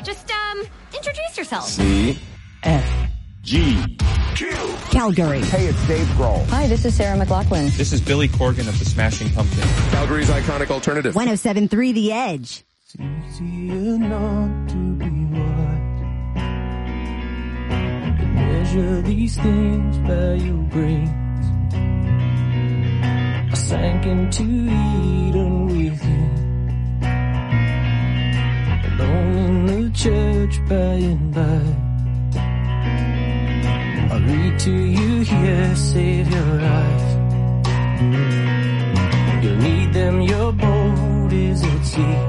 Just, introduce yourself. C. F. G. Q. Calgary. Hey, it's Dave Grohl. Hi, this is Sarah McLachlan. This is Billy Corgan of the Smashing Pumpkins. Calgary's iconic alternative. 107.3 The Edge. It's easier not to be wise. To measure these things by your brains. I sank into Eden with you, alone in the church by and by. I'll read to you here, save your eyes. You'll need them, your boat is at sea.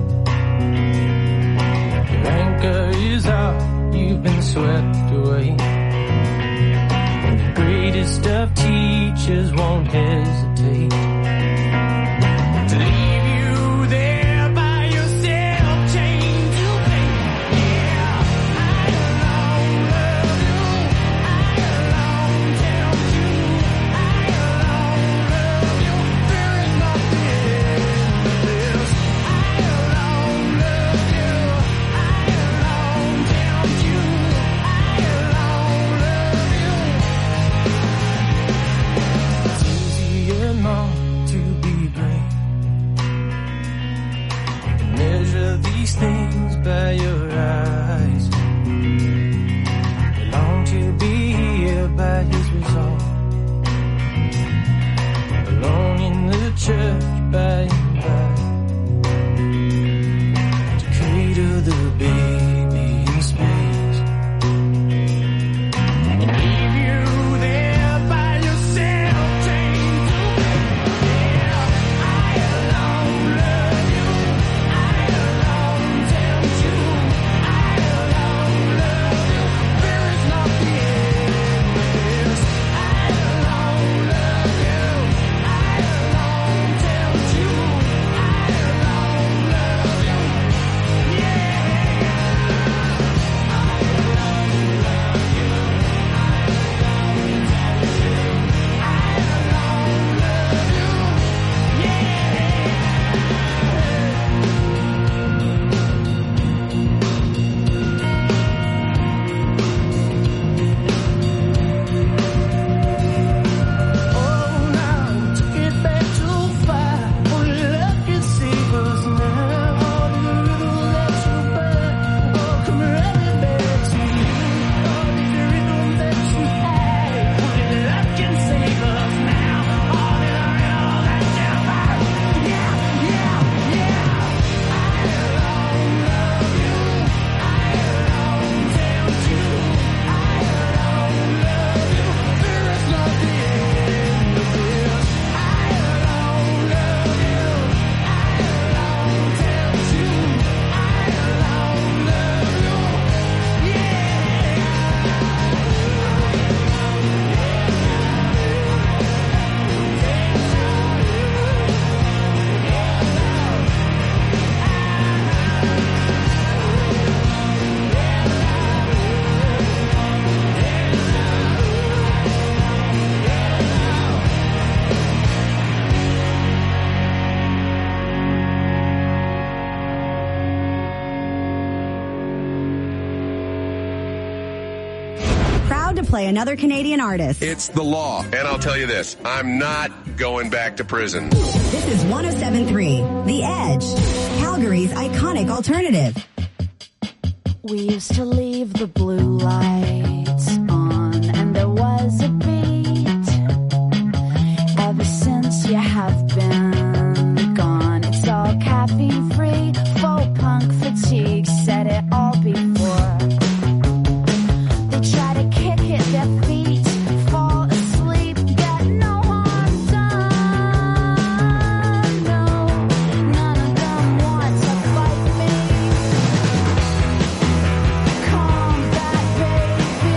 Your anchor is out, you've been swept away. And the greatest of teachers won't hesitate to leave you there by yourself, chained to fate. Yeah, I alone love you, I alone tempt you, I alone love you. There is nothing else. I alone love you, I alone tempt you, I alone love you. It's easier not to be brave. Measure these things by your eyes. You long to be here by his resolve. Alone in the church by and by. To cradle the baby in space. And leave you there by yourself, chained to fate. Yeah, I alone love you, I alone tempt you, I alone love you. There is nothing else. I alone love you, I alone tempt you, I alone love you. Oh, now took it back too far. Only love can save us now. All the little that you burn, oh, come running back to you. All the rhythm that you had, only love can save us now. All the rhythm that you burn, yeah, yeah, yeah. I alone love you, I alone tempt you, I alone love you. There is nothing else. I alone love you, I alone tempt you, I alone love you. Proud to play another Canadian artist. It's the law. And I'll tell you this, I'm not going back to prison. This is 107.3 The Edge. Calgary's iconic alternative. We used to leave the blue lights on, and there was a beat. Ever since you have been gone, it's all caffeine free. Faux punk fatigue said it all before. They try to kick at their feet, fall asleep, get no harm done. No, none of them want to fight me. Combat, baby.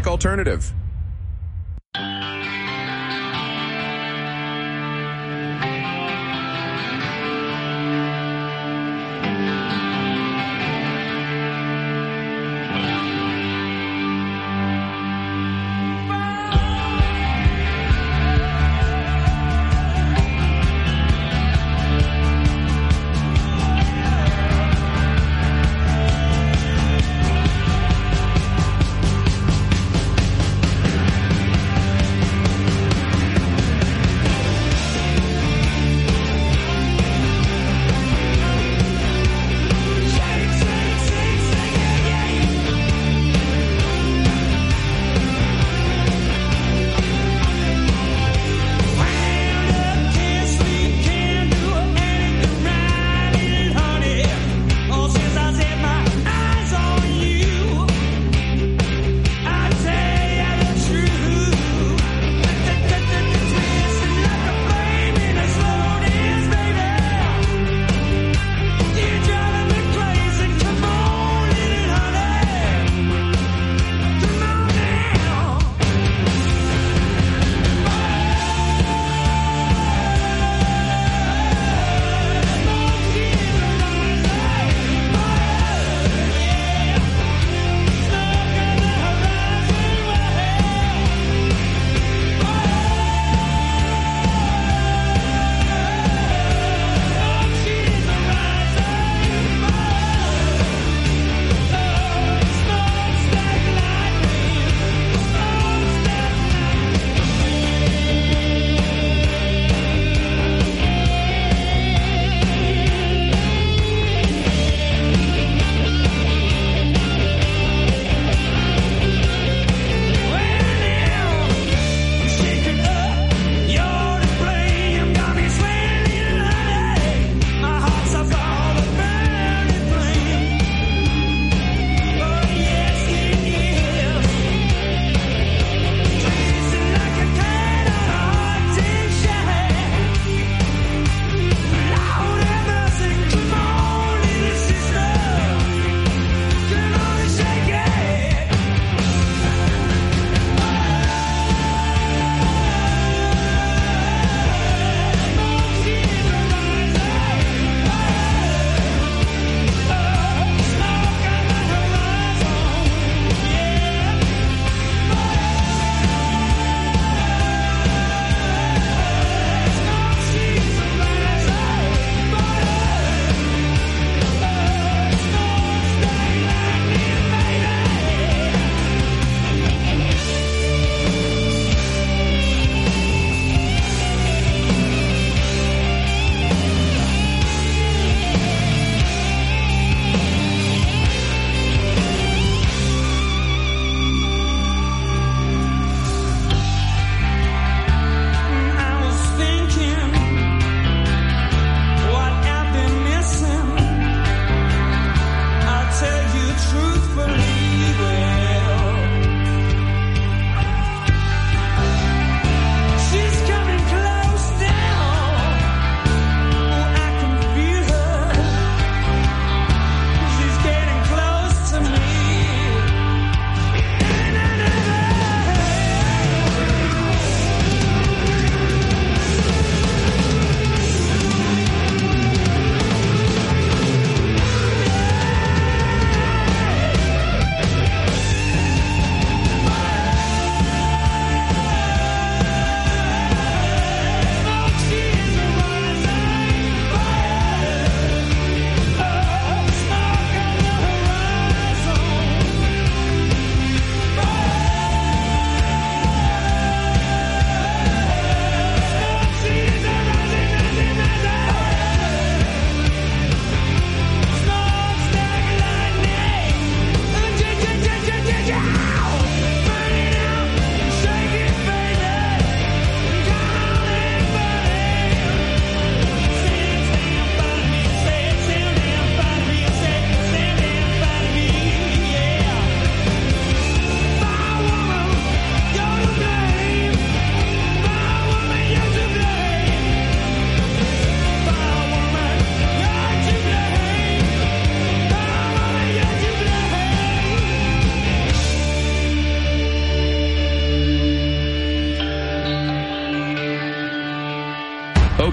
organic alternative.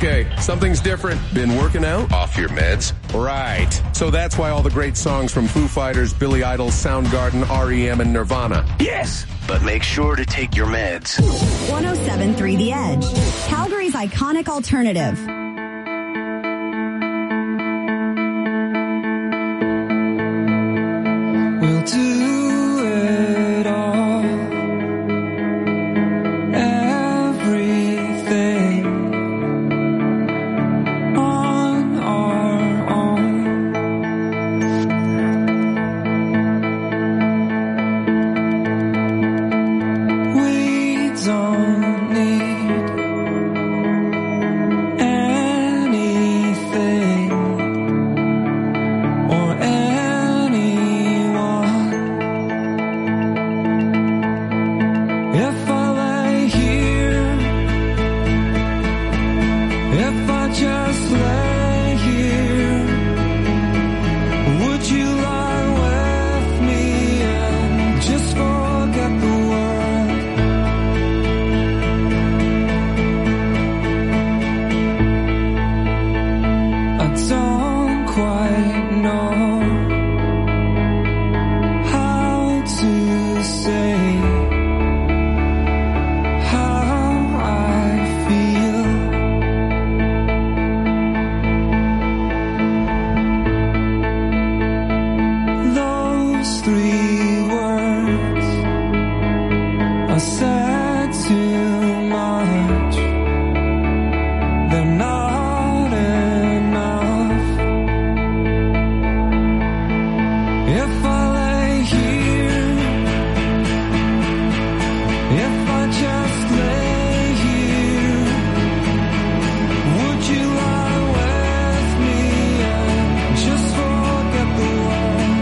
Okay, something's different. Been working out? Off your meds? Right. So that's why all the great songs from Foo Fighters, Billy Idol, Soundgarden, REM, and Nirvana. Yes, but make sure to take your meds. 107.3 The Edge, Calgary's iconic alternative. We'll do it all, everything on our own. We don't need anything or anyone. If I lay here, if I just lay here, would you lie with me and just forget the world? I don't quite know how to say how I feel. Those 3 words I said too much. They're not enough. If I lay here, if I just lay here, would you lie with me and just forget the world?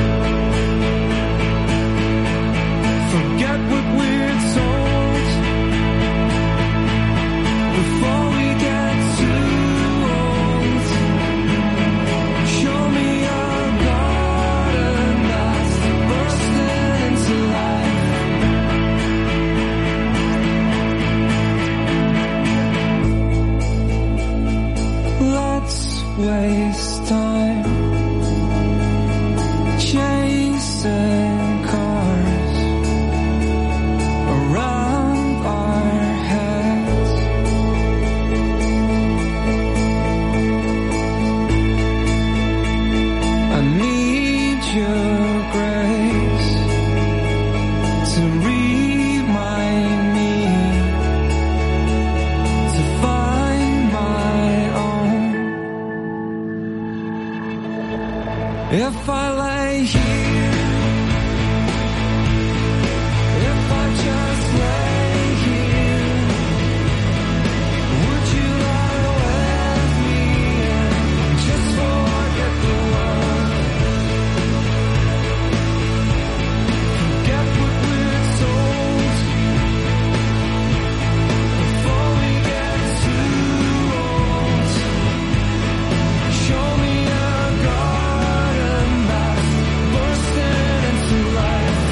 Forget what we're told before we get too old. Show me a garden that's bursting into life. Let's waste time chasing cars around our heads. I need your grace to remind me to find my own. If I lay here, if I just lay here, would you lie with me and just forget the world? Forget what we're told before we get too old. Show me a garden that's bursting into life.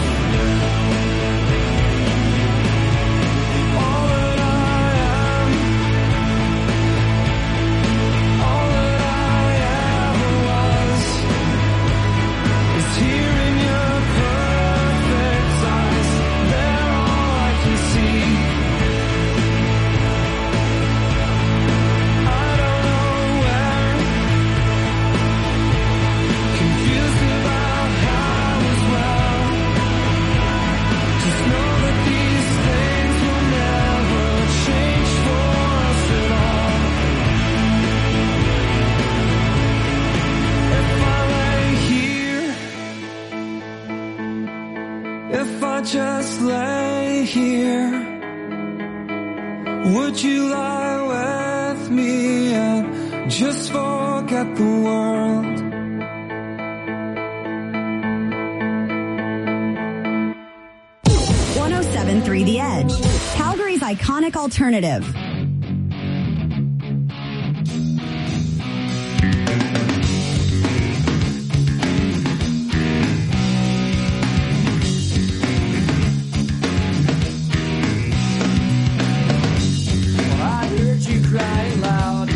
All that I am, all that I ever was, is here in your perfect eyes. They're all I can see. I don't know where, confused about how as well. Just know that these things will never change for us at all. If I lay here, if I just lay here, would you lie with me and just forget the world? .3 The Edge, Calgary's iconic alternative. I heard you crying loud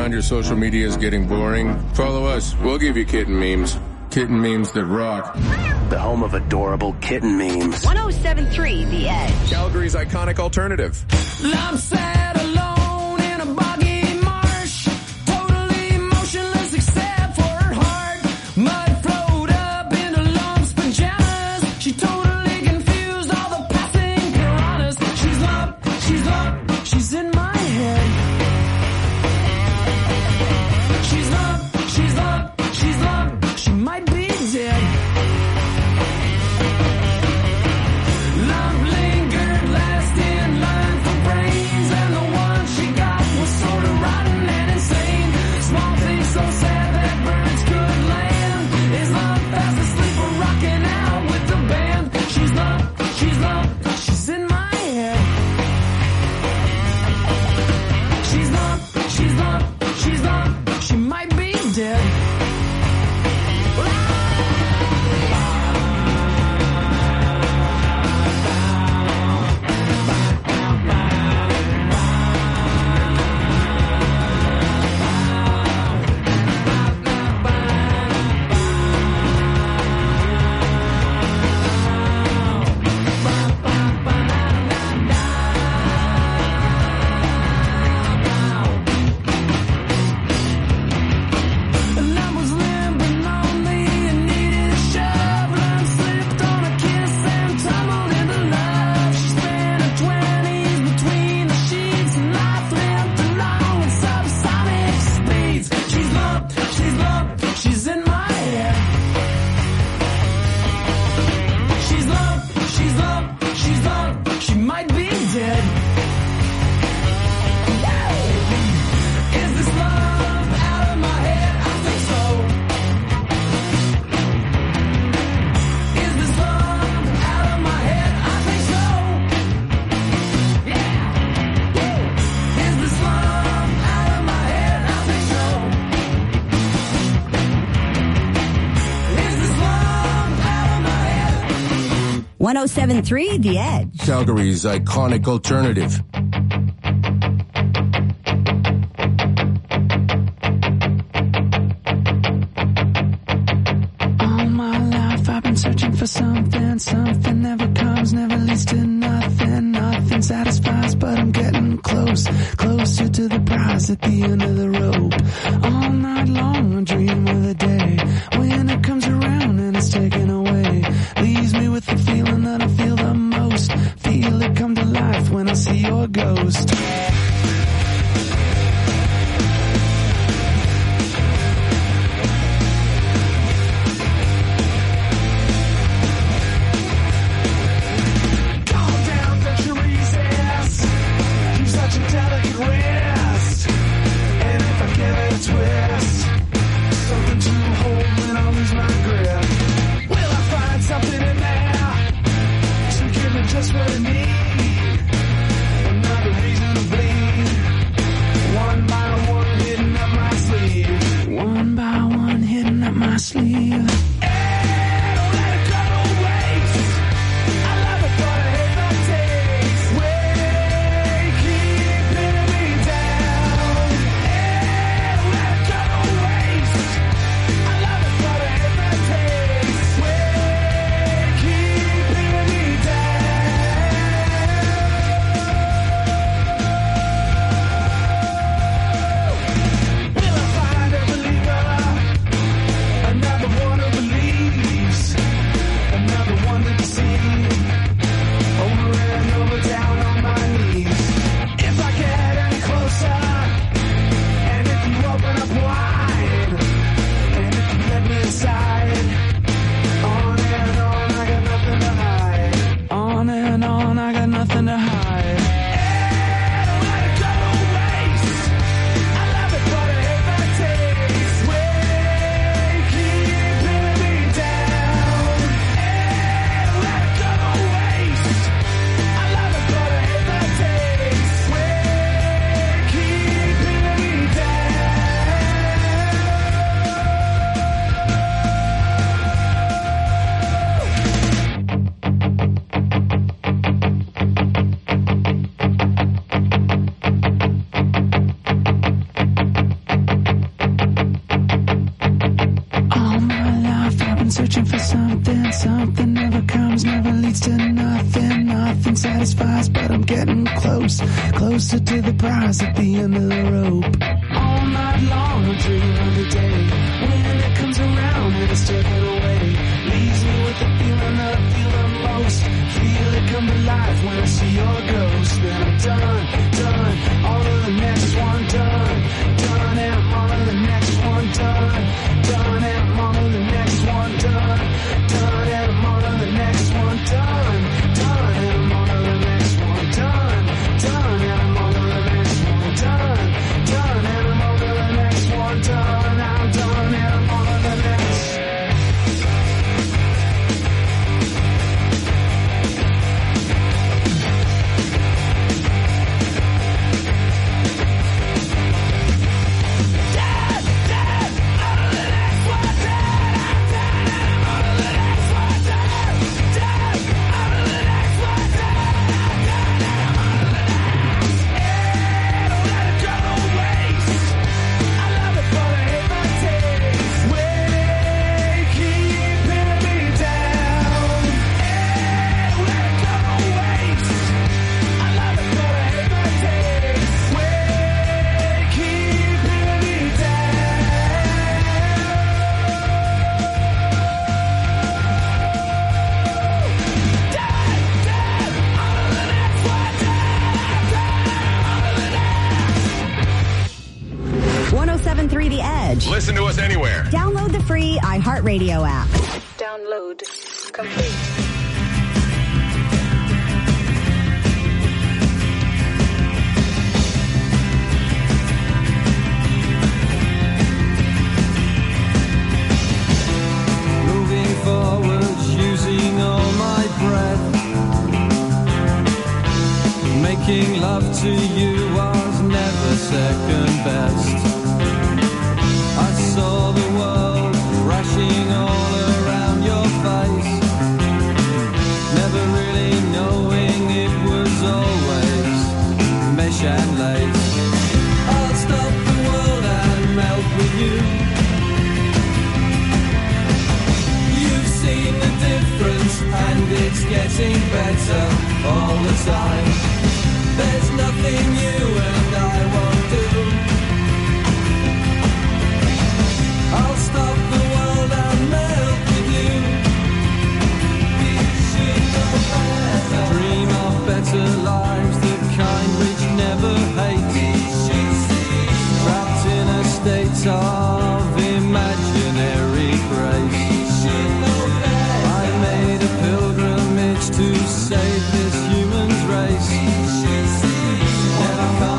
around your social media is getting boring? Follow us. We'll give you kitten memes. Kitten memes that rock. The home of adorable kitten memes. 1073 The Edge. Calgary's iconic alternative. I'm sad alone in a boggy marsh, totally motionless except for her heart. Mud flowed up into lumps, pajamas. She totally confused all the passing piranhas. She's lump, she's in my head. She's lump, she might be dead. Lump lingered last in line for brains, and the one she got was sort of rotten and insane. Small things so sad that birds could land. Is Lump fast asleep or rocking out with the band? She's lump, she's in my head. She's lump, she might be dead. And I was limping on the neatest shove, and I slipped on a kiss and tumbled into love. She spent her 20s between the sheets, and life limped along with subsonic speeds. She's lump, she's in my head. She's lump, she might be dead. Is this love out of my head? I think so. Is this love out of my head? I think so. Yeah. Is this love out of my head? I think so. Is this love out of my head? 1073 The Edge. Calgary's iconic alternative. All my life I've been searching for something never comes, never leads to nothing satisfies, but I'm getting closer to the prize at the end of the rope. All night long I dream of the day when it comes around and it's taken away, leaves me with the feeling that I feel the most, feel it come to life when I see your ghost. Calm down, don't you resist. You're such a delicate wrist. And if I give it a twist, something to hold when I lose my Something never comes, never leads to nothing. Nothing satisfies, but I'm getting close, closer to the prize at the end of the rope. All night long, I dream of the day when it comes around and it's taken away. Leaves me with the feeling that I feel the most. Feel it come to life when I see your ghost. Then I'm done, done, on to the next one, done, done, and I'm on to the next one, done, done, and I'm on to the next one, done, done, and I'm on to the next one, done, done, and I'm on to the next one, done, done, and I'm on to the next one, done, done, and I'm on to the next one, done, I'm done, and I'm on to the next. The Edge. Listen to us anywhere. Download the free iHeartRadio app. Download complete. Moving forwards, using all my breath. Making love to you was never second best. I saw the world crashing all around your face, never really knowing it was always mesh and lace. I'll stop the world and melt with you. You've seen the difference and it's getting better all the time. There's nothing you and I won't do. I'll stop the world and melt with you. We should know better. Dream of better lives, the kind which never hate. Trapped in a state of imaginary grace. I made a pilgrimage to save this human race. Never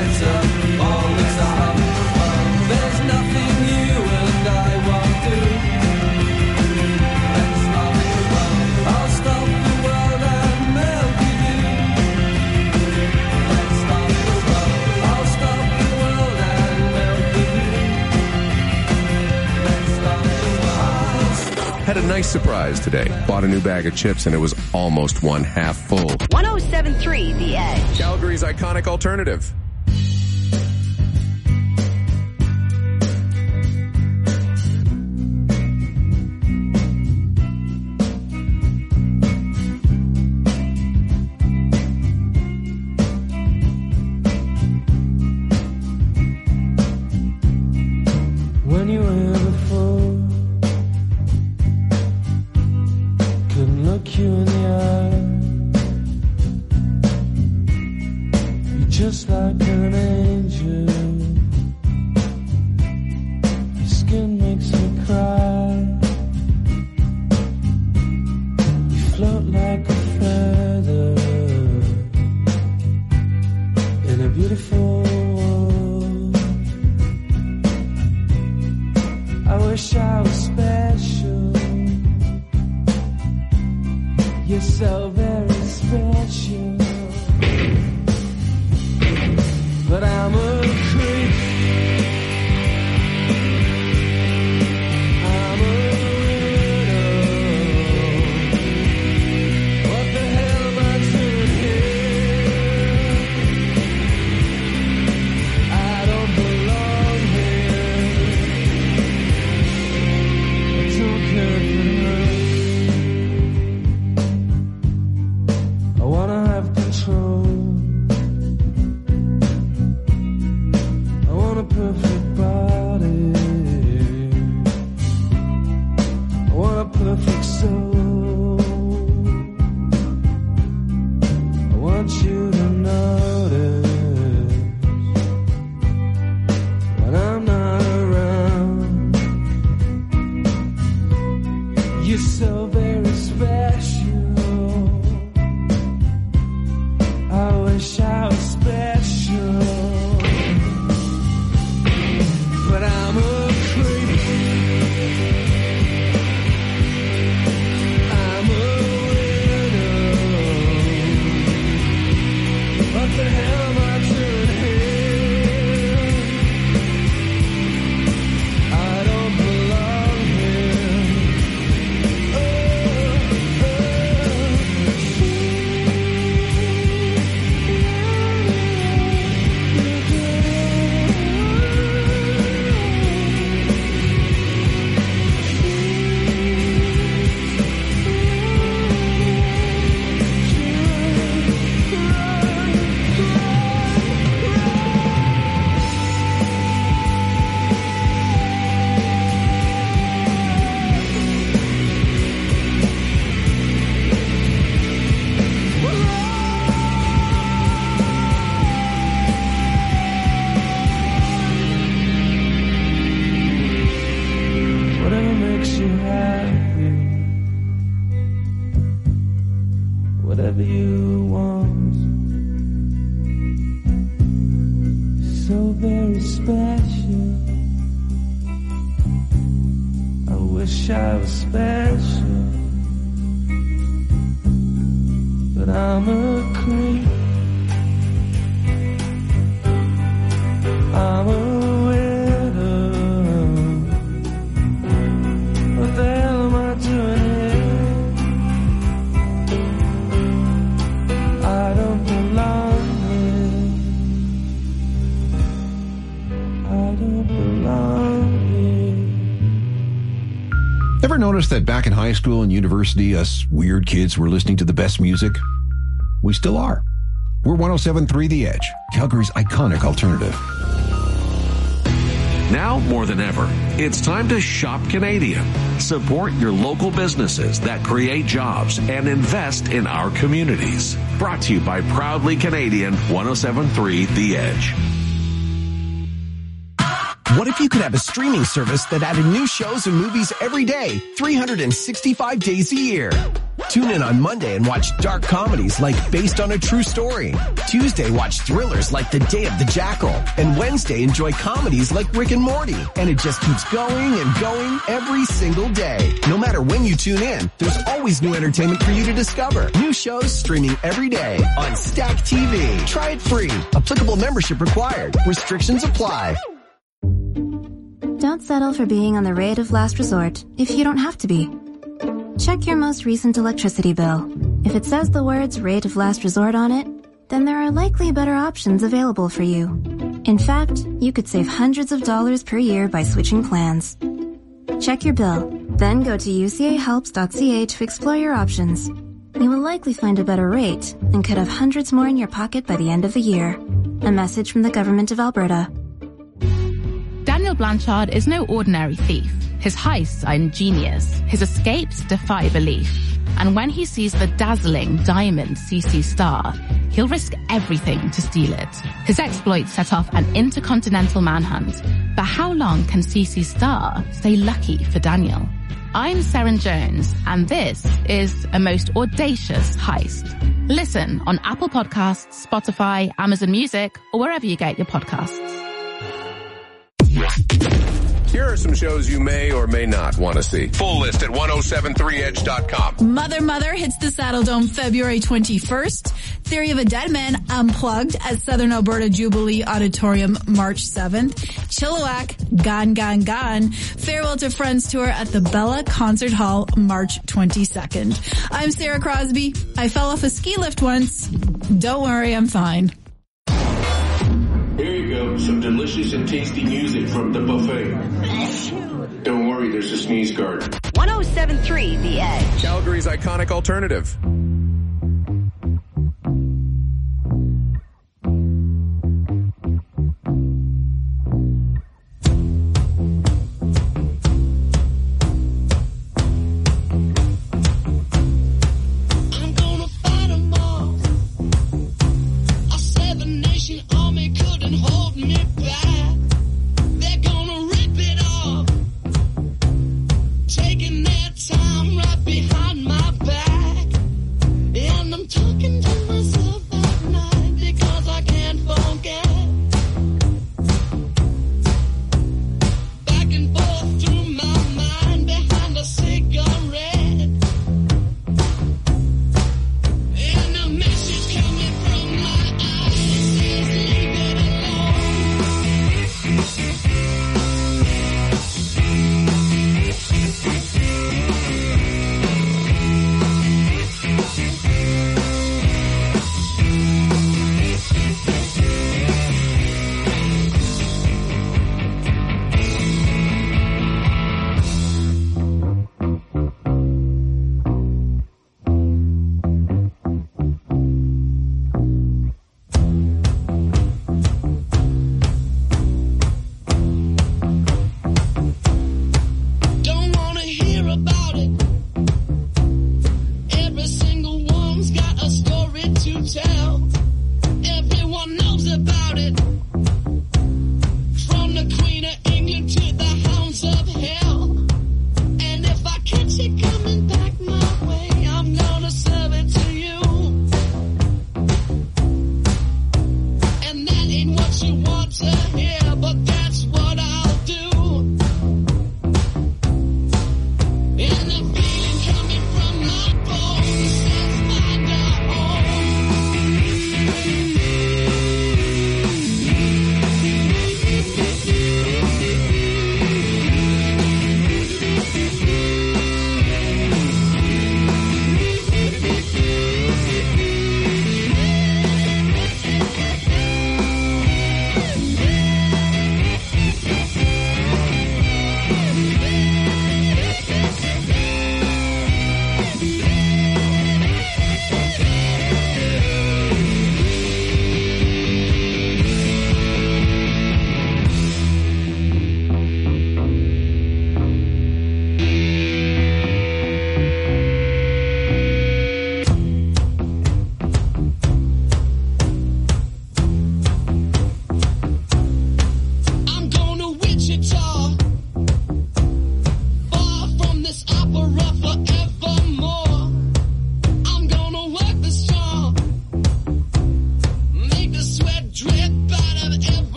better. Always up. There's nothing you and I won't do. Let's stop the world. I'll stop the world and melt with you. Let's stop the world. I'll stop the world and melt with you. Let's stop the world. Had a nice surprise today. Bought a new bag of chips and it was almost one half full. 107.3 The Edge. Calgary's iconic alternative. When you were here before, couldn't look you in the eye. You're just like an angel. Your skin makes me cry. You float like a feather in a beautiful world. I wish I was special. You're so very special. But I'm a creep. I'm a widow. What the hell am I doing here? I don't belong here. I don't care for her. I wanna have control. I want a perfect body. I want a perfect soul. I want you to notice when I'm not around. You're so very special. I wish I was special. But I'm a creep. I'm a widow. What the hell am I doing here? I don't belong here. Whatever makes you happy, whatever you want, so very special. I wish I was special, but I'm a creep. I'm a widow. What the hell am I doing here? I don't belong here. I don't belong here. Ever notice that back in high school and university, us weird kids were listening to the best music? We still are. We're 107.3 The Edge, Calgary's iconic alternative. Now more than ever, it's time to shop Canadian. Support your local businesses that create jobs and invest in our communities. Brought to you by Proudly Canadian 107.3 The Edge. What if you could have a streaming service that added new shows and movies every day, 365 days a year? Tune in on Monday and watch dark comedies like Based on a True Story. Tuesday, watch thrillers like The Day of the Jackal. And Wednesday, enjoy comedies like Rick and Morty. And it just keeps going and going every single day. No matter when you tune in, there's always new entertainment for you to discover. New shows streaming every day on Stack TV. Try it free. Applicable membership required. Restrictions apply. Don't settle for being on the rate of last resort if you don't have to be. Check your most recent electricity bill. If it says the words rate of last resort on it, then there are likely better options available for you. In fact, you could save hundreds of dollars per year by switching plans. Check your bill, then go to ucahelps.ca to explore your options. You will likely find a better rate and could have hundreds more in your pocket by the end of the year. A message from the Government of Alberta. Daniel Blanchard is no ordinary thief. His heists are ingenious. His escapes defy belief. And when he sees the dazzling diamond CC Star, he'll risk everything to steal it. His exploits set off an intercontinental manhunt. But how long can CC Star stay lucky for Daniel? I'm Seren Jones, and this is a most audacious heist. Listen on Apple Podcasts, Spotify, Amazon Music, or wherever you get your podcasts. Here are some shows you may or may not want to see. Full list at 1073edge.com. Mother hits the Saddle Dome February 21st. Theory of a Dead Man Unplugged at Southern Alberta Jubilee Auditorium March 7th. Chilliwack Gone Gone Gone Farewell to Friends Tour at the Bella Concert Hall March 22nd. I'm Sarah Crosby. I fell off a ski lift once. Don't worry, I'm fine. Here you go, some delicious and tasty music from the buffet. Don't worry, there's a sneeze guard. 107.3 The Edge. Calgary's iconic alternative.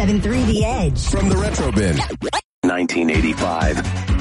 107.3 The Edge. From the Retro Bin. 1985.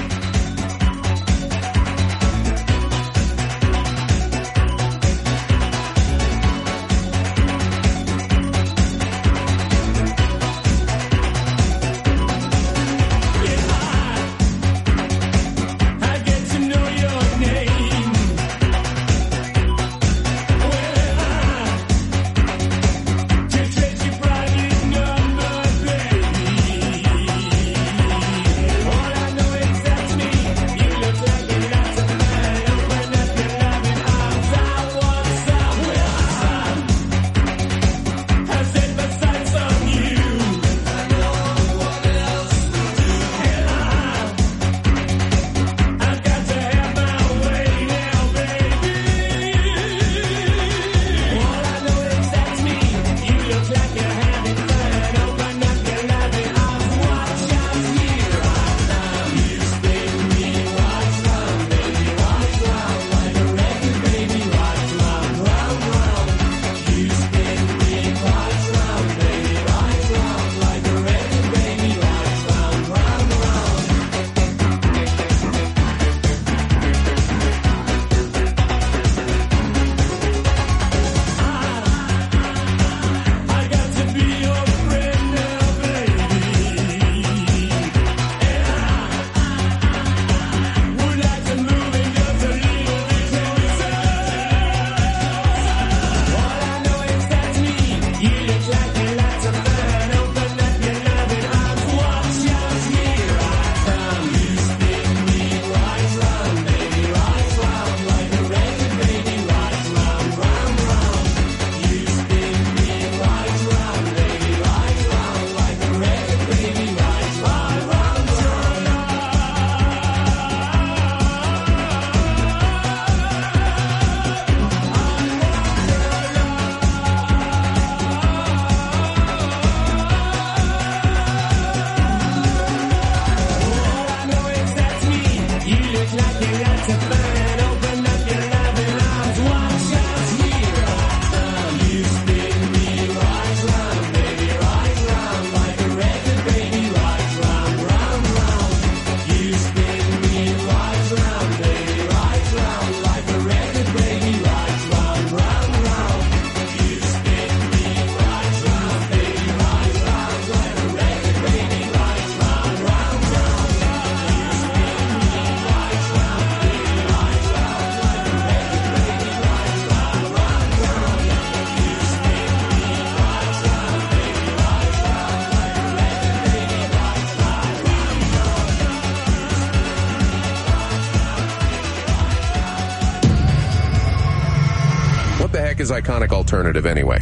Is iconic alternative anyway?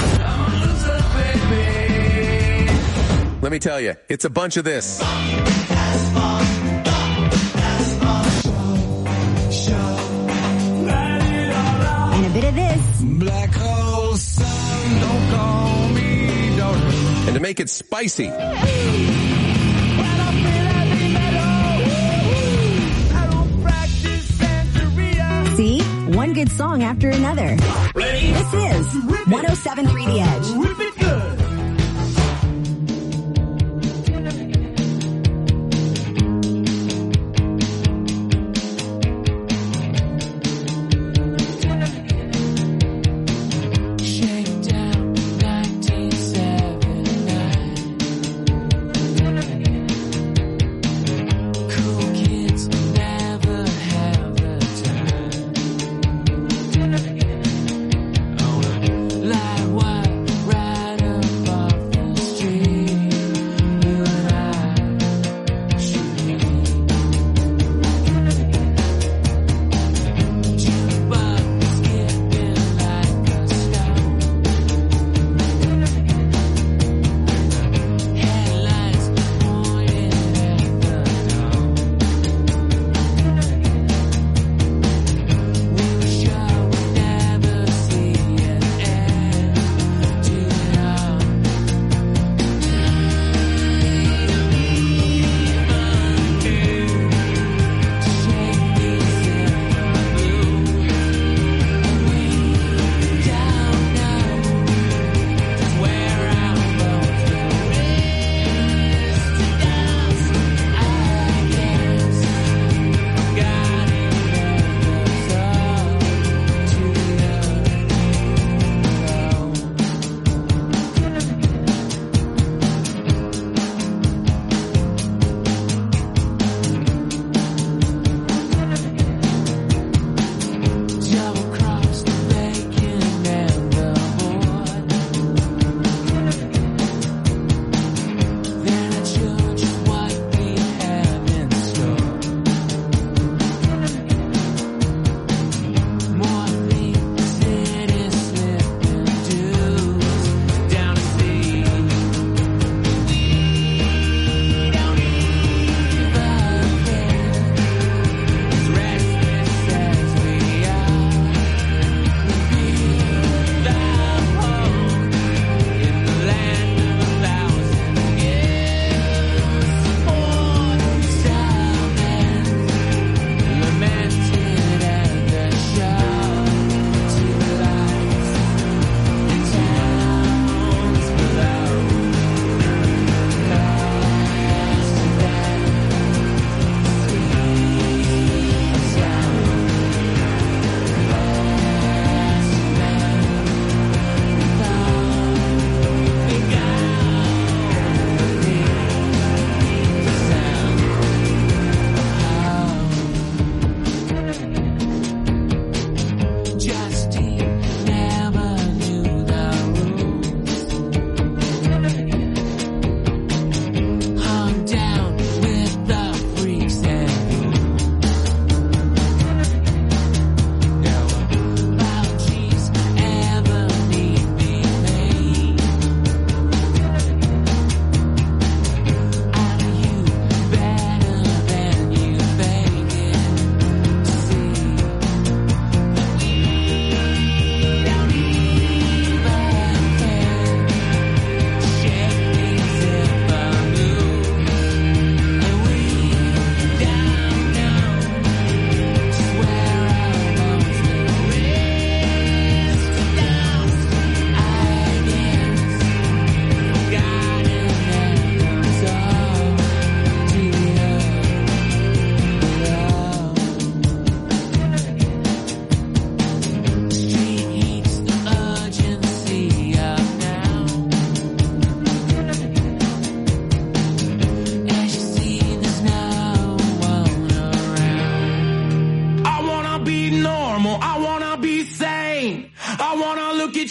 Let me tell you, it's a bunch of this. And a bit of this. Black hole sun, don't call me daughter. And to make it spicy. See? One good song after another. This is 107.3 The Edge. Rip it good. Shakedown 1979. Cool kids never have the time. Light white, right.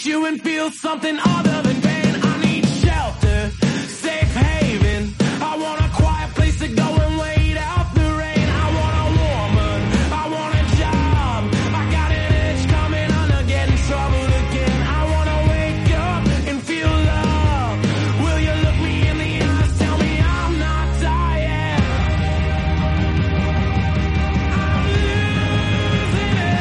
at you and feel something other than pain. I need shelter, safe haven. I want a quiet place to go and wait out the rain. I want a woman, I want a job. I got an itch coming on to get in trouble again. I want to wake up and feel love. Will you look me in the eyes, tell me I'm not dying? I'm losing it.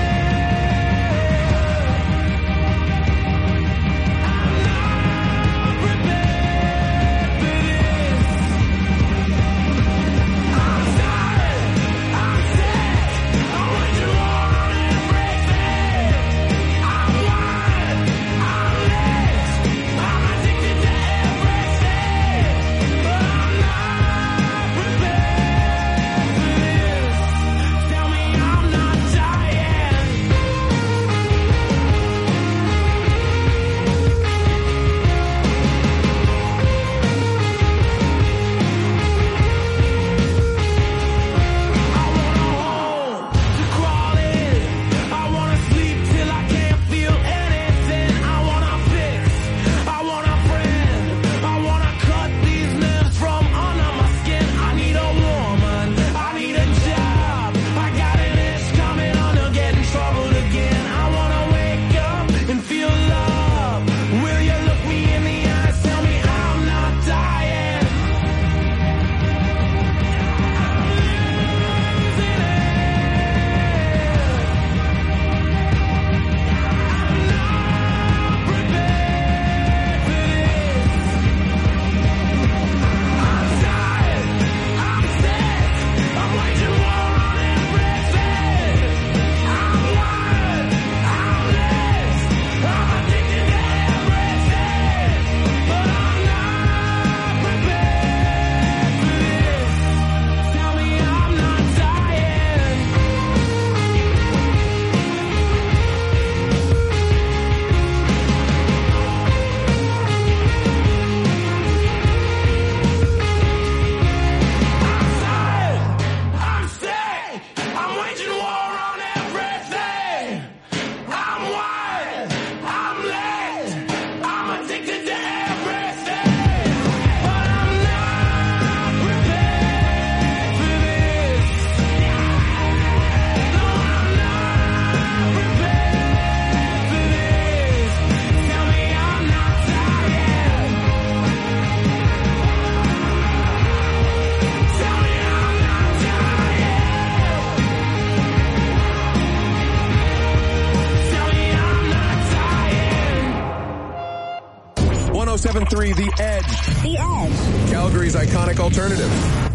The Edge. The Edge. Calgary's iconic alternative.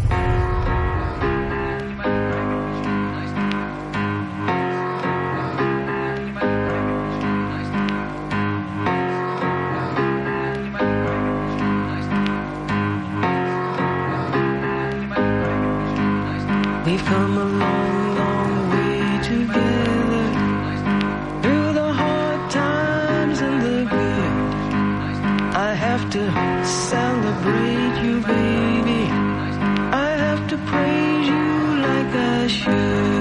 We've come a long, long way together, through the hard times and the good. I have to celebrate you, baby. I have to praise you like I should.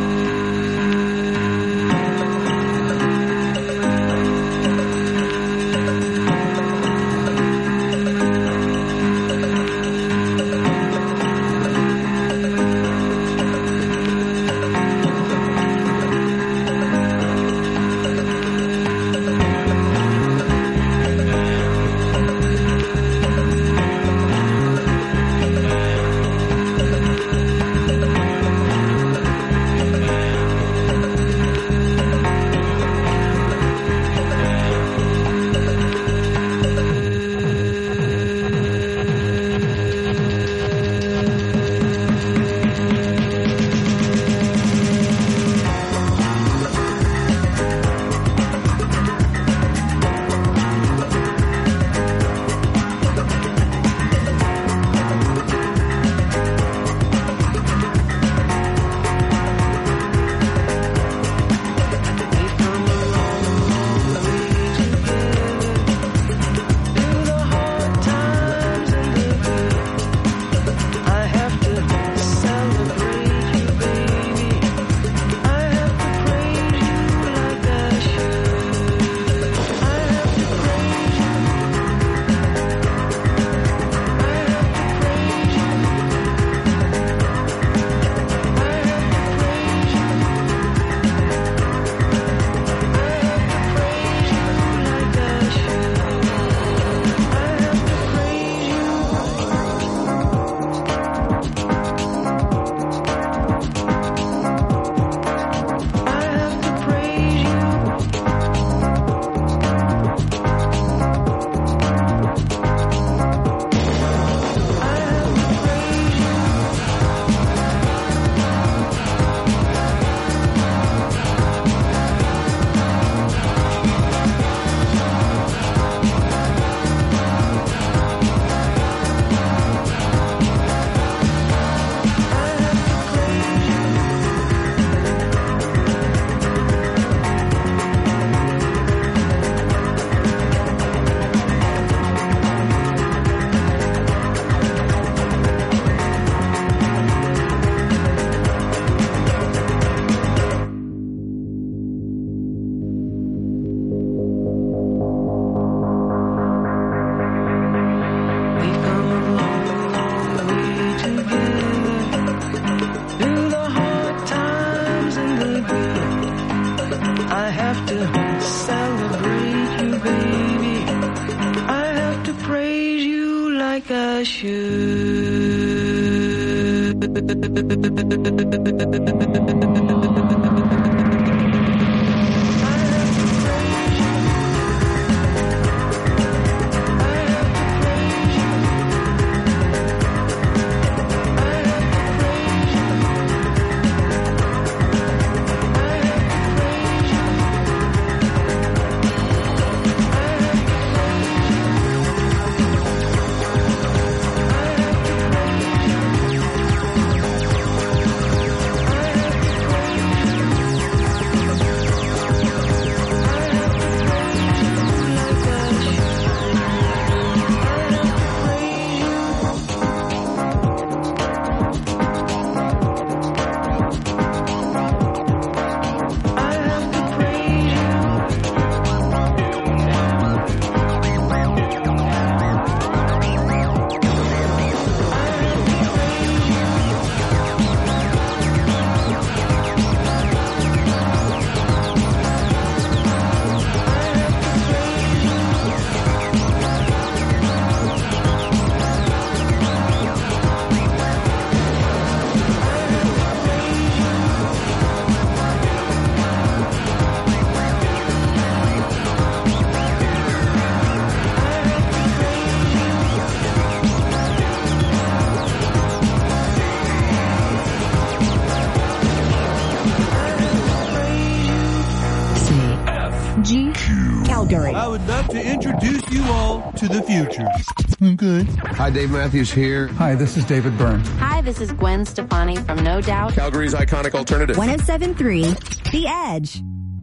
I would love to introduce you all to the future. Okay. Hi, Dave Matthews here. Hi, this is David Byrne. Hi, this is Gwen Stefani from No Doubt. Calgary's iconic alternative. 107.3 The Edge.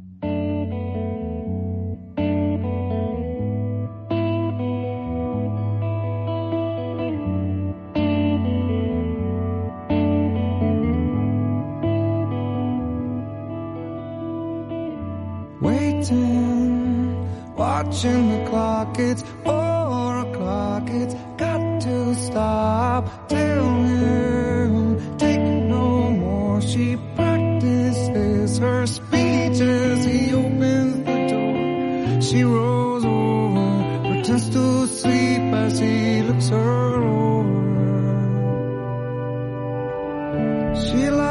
Waiting, watching the clock, it's 4 o'clock, it's got to stop. Tell him, take no more. She practices her speech as he opens the door. She rolls over, pretends to sleep as he looks her over. She